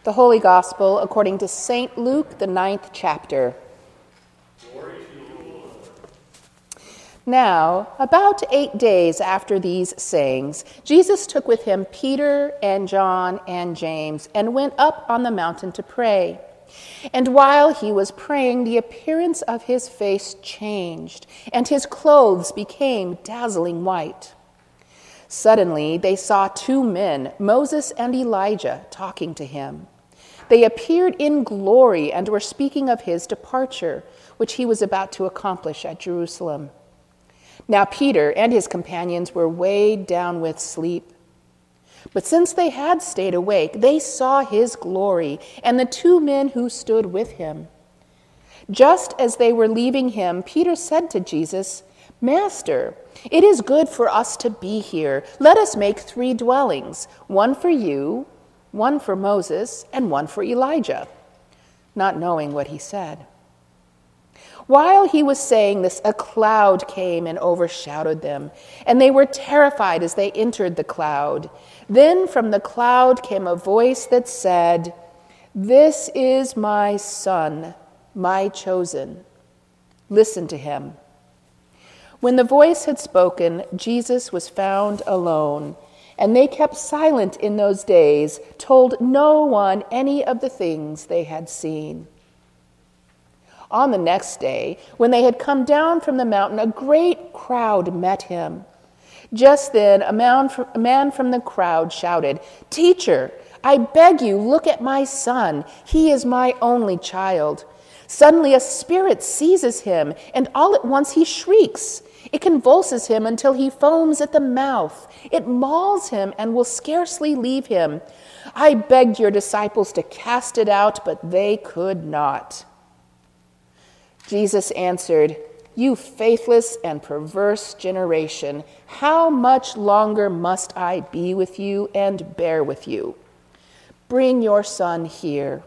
The Holy Gospel according to St. Luke, the 9th chapter. Glory to you, Lord. Now, about 8 days after these sayings, Jesus took with him Peter and John and James and went up on the mountain to pray. And while he was praying, the appearance of his face changed, and his clothes became dazzling white. Suddenly, they saw 2 men, Moses and Elijah, talking to him. They appeared in glory and were speaking of his departure, which he was about to accomplish at Jerusalem. Now Peter and his companions were weighed down with sleep. But since they had stayed awake, they saw his glory and the 2 men who stood with him. Just as they were leaving him, Peter said to Jesus, "Master, it is good for us to be here. Let us make 3 dwellings, one for you, one for Moses, and one for Elijah," not knowing what he said. While he was saying this, a cloud came and overshadowed them, and they were terrified as they entered the cloud. Then from the cloud came a voice that said, "This is my Son, my chosen. Listen to him." When the voice had spoken, Jesus was found alone, and they kept silent in those days, told no one any of the things they had seen. On the next day, when they had come down from the mountain, a great crowd met him. Just then, a man from the crowd shouted, "Teacher, I beg you, look at my son. He is my only child. Suddenly a spirit seizes him, and all at once he shrieks. It convulses him until he foams at the mouth. It mauls him and will scarcely leave him. I begged your disciples to cast it out, but they could not." Jesus answered, "You faithless and perverse generation, how much longer must I be with you and bear with you? Bring your son here."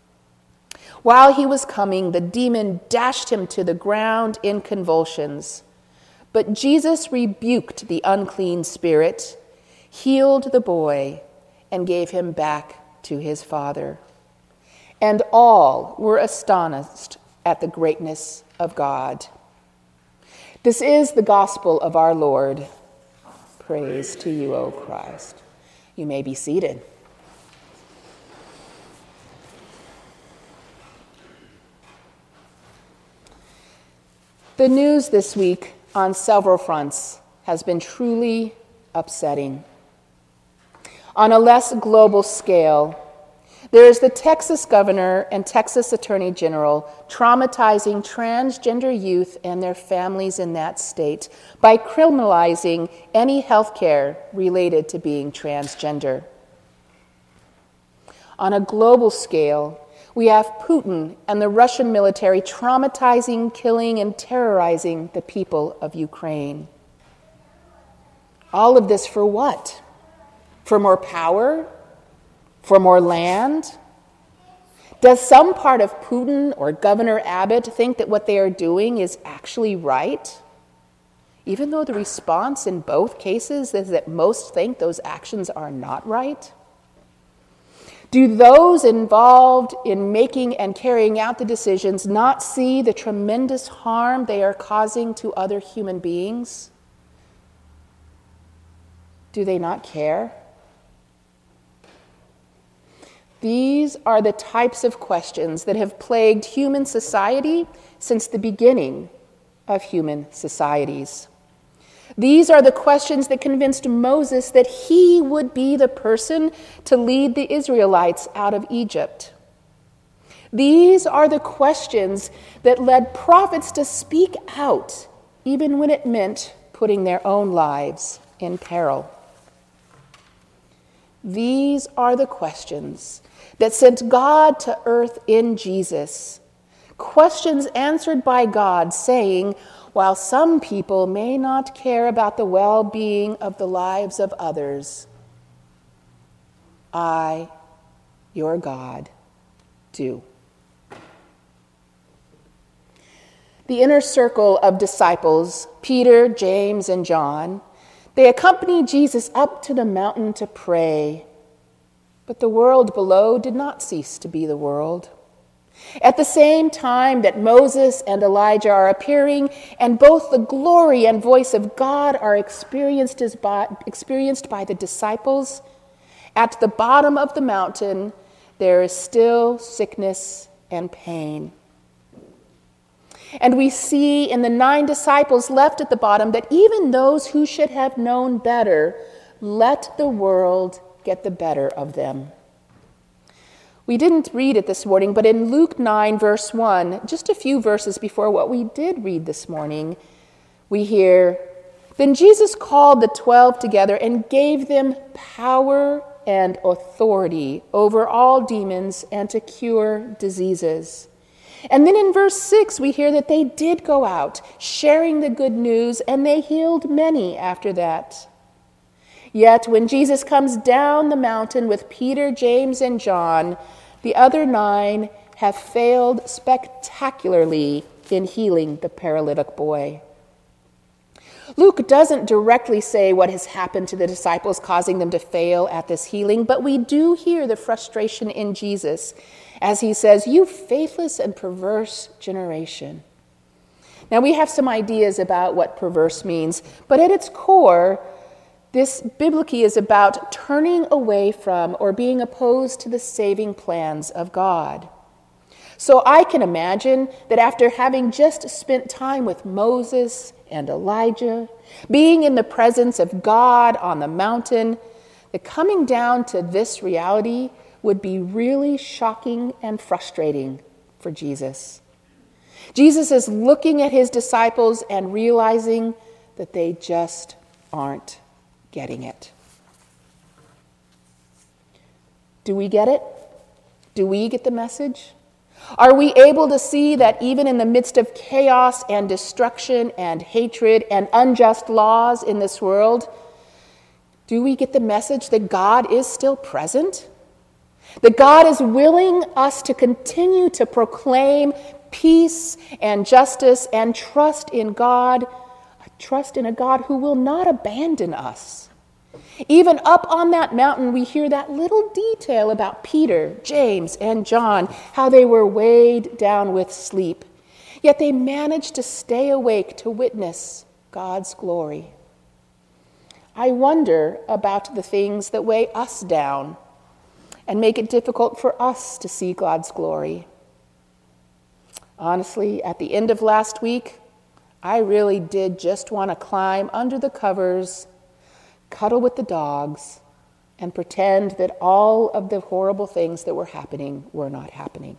While he was coming, the demon dashed him to the ground in convulsions. But Jesus rebuked the unclean spirit, healed the boy, and gave him back to his father. And all were astonished at the greatness of God. This is the gospel of our Lord. Praise to you, O Christ. You may be seated. The news this week on several fronts has been truly upsetting. On a less global scale, there is the Texas governor and Texas attorney general traumatizing transgender youth and their families in that state by criminalizing any health care related to being transgender. On a global scale, we have Putin and the Russian military traumatizing, killing, and terrorizing the people of Ukraine. All of this for what? For more power? For more land? Does some part of Putin or Governor Abbott think that what they are doing is actually right? Even though the response in both cases is that most think those actions are not right? Do those involved in making and carrying out the decisions not see the tremendous harm they are causing to other human beings? Do they not care? These are the types of questions that have plagued human society since the beginning of human societies. These are the questions that convinced Moses that he would be the person to lead the Israelites out of Egypt. These are the questions that led prophets to speak out, even when it meant putting their own lives in peril. These are the questions that sent God to earth in Jesus. Questions answered by God saying, while some people may not care about the well-being of the lives of others, I, your God, do. The inner circle of disciples, Peter, James, and John, they accompanied Jesus up to the mountain to pray. But the world below did not cease to be the world. At the same time that Moses and Elijah are appearing, and both the glory and voice of God are experienced by the disciples, at the bottom of the mountain there is still sickness and pain. And we see in the 9 disciples left at the bottom that even those who should have known better let the world get the better of them. We didn't read it this morning, but in Luke 9, verse 1, just a few verses before what we did read this morning, we hear, "Then Jesus called the 12 together and gave them power and authority over all demons and to cure diseases." And then in verse 6, we hear that they did go out, sharing the good news, and they healed many after that. Yet when Jesus comes down the mountain with Peter, James, and John, the other 9 have failed spectacularly in healing the paralytic boy. Luke doesn't directly say what has happened to the disciples causing them to fail at this healing, but we do hear the frustration in Jesus as he says, "You faithless and perverse generation." Now we have some ideas about what perverse means, but at its core, this biblically is about turning away from or being opposed to the saving plans of God. So I can imagine that after having just spent time with Moses and Elijah, being in the presence of God on the mountain, that coming down to this reality would be really shocking and frustrating for Jesus. Jesus is looking at his disciples and realizing that they just aren't getting it. Do we get it? Do we get the message? Are we able to see that even in the midst of chaos and destruction and hatred and unjust laws in this world, do we get the message that God is still present? That God is willing us to continue to proclaim peace and justice and trust in God, trust in a God who will not abandon us. Even up on that mountain, we hear that little detail about Peter, James, and John, how they were weighed down with sleep. Yet they managed to stay awake to witness God's glory. I wonder about the things that weigh us down and make it difficult for us to see God's glory. Honestly, at the end of last week, I really did just want to climb under the covers, cuddle with the dogs, and pretend that all of the horrible things that were happening were not happening.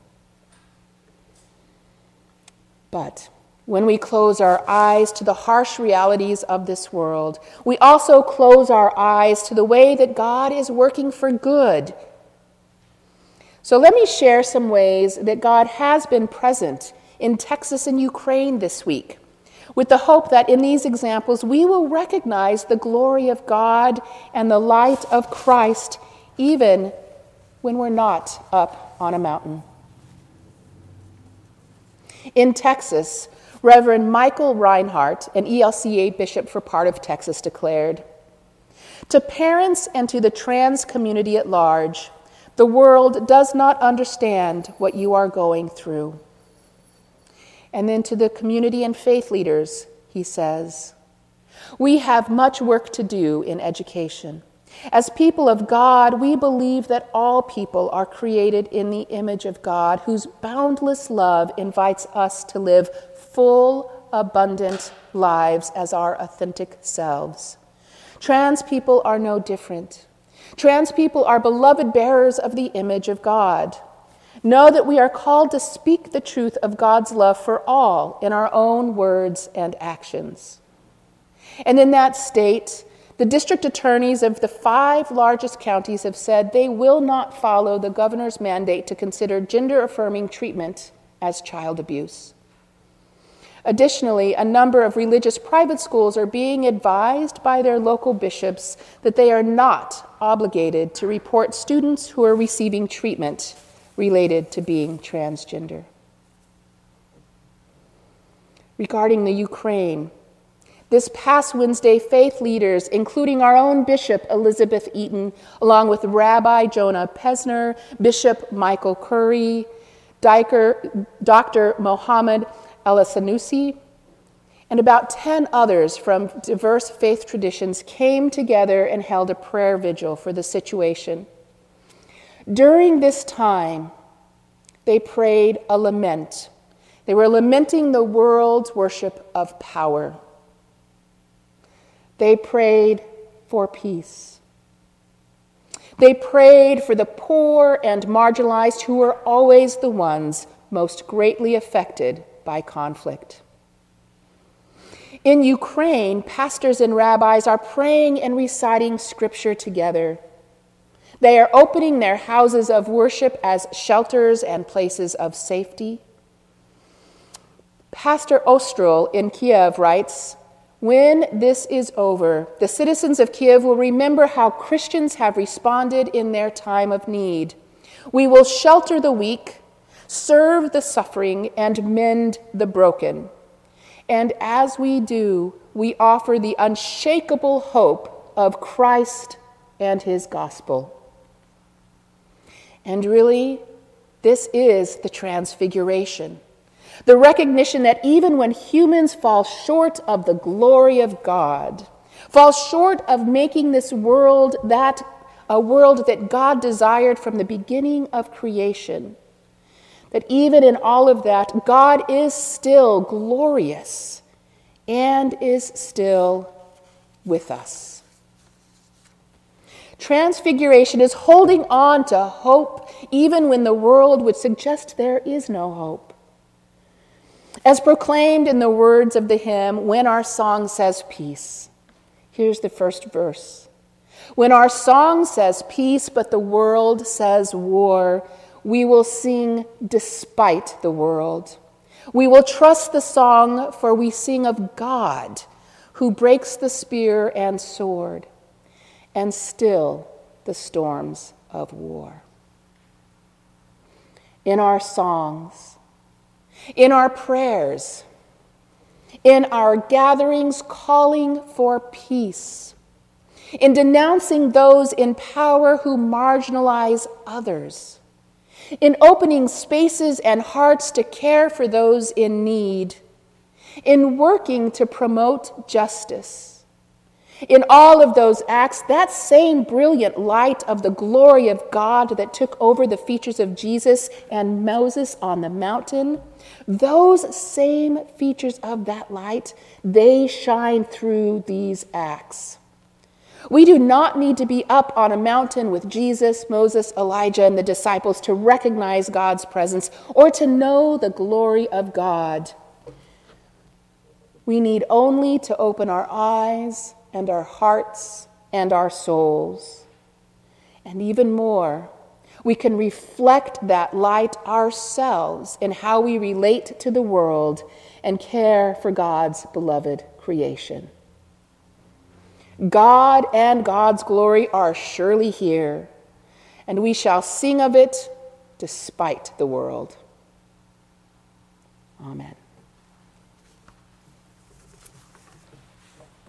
But when we close our eyes to the harsh realities of this world, we also close our eyes to the way that God is working for good. So let me share some ways that God has been present in Texas and Ukraine this week, with the hope that in these examples we will recognize the glory of God and the light of Christ even when we're not up on a mountain. In Texas, Reverend Michael Reinhardt, an ELCA bishop for part of Texas, declared, "To parents and to the trans community at large, the world does not understand what you are going through." And then to the community and faith leaders, he says, "We have much work to do in education. As people of God, we believe that all people are created in the image of God, whose boundless love invites us to live full, abundant lives as our authentic selves. Trans people are no different. Trans people are beloved bearers of the image of God. Know that we are called to speak the truth of God's love for all in our own words and actions." And in that state, the district attorneys of the 5 largest counties have said they will not follow the governor's mandate to consider gender-affirming treatment as child abuse. Additionally, a number of religious private schools are being advised by their local bishops that they are not obligated to report students who are receiving treatment related to being transgender. Regarding the Ukraine, This past Wednesday, faith leaders, including our own Bishop Elizabeth Eaton, along with Rabbi Jonah Pesner, Bishop Michael Curry, Dr. Mohammed El-Sanusi, and about 10 others from diverse faith traditions came together and held a prayer vigil for the situation. During this time, they prayed a lament. They were lamenting the world's worship of power. They prayed for peace. They prayed for the poor and marginalized who were always the ones most greatly affected by conflict. In Ukraine, pastors and rabbis are praying and reciting scripture together. They are opening their houses of worship as shelters and places of safety. Pastor Ostrol in Kiev writes, "When this is over, the citizens of Kiev will remember how Christians have responded in their time of need. We will shelter the weak, serve the suffering, and mend the broken. And as we do, we offer the unshakable hope of Christ and his gospel." And really, this is the transfiguration. The recognition that even when humans fall short of the glory of God, fall short of making this world a world that God desired from the beginning of creation, that even in all of that, God is still glorious and is still with us. Transfiguration is holding on to hope even when the world would suggest there is no hope. As proclaimed in the words of the hymn, "When Our Song Says Peace." Here's the first verse. "When our song says peace, but the world says war, we will sing despite the world. We will trust the song, for we sing of God, who breaks the spear and sword, and still the storms of war." In our songs, in our prayers, in our gatherings calling for peace, in denouncing those in power who marginalize others, in opening spaces and hearts to care for those in need, in working to promote justice. In all of those acts, that same brilliant light of the glory of God that took over the features of Jesus and Moses on the mountain, those same features of that light, they shine through these acts. We do not need to be up on a mountain with Jesus, Moses, Elijah, and the disciples to recognize God's presence or to know the glory of God. We need only to open our eyes and our hearts and our souls. And even more, we can reflect that light ourselves in how we relate to the world and care for God's beloved creation. God and God's glory are surely here, and we shall sing of it despite the world. Amen.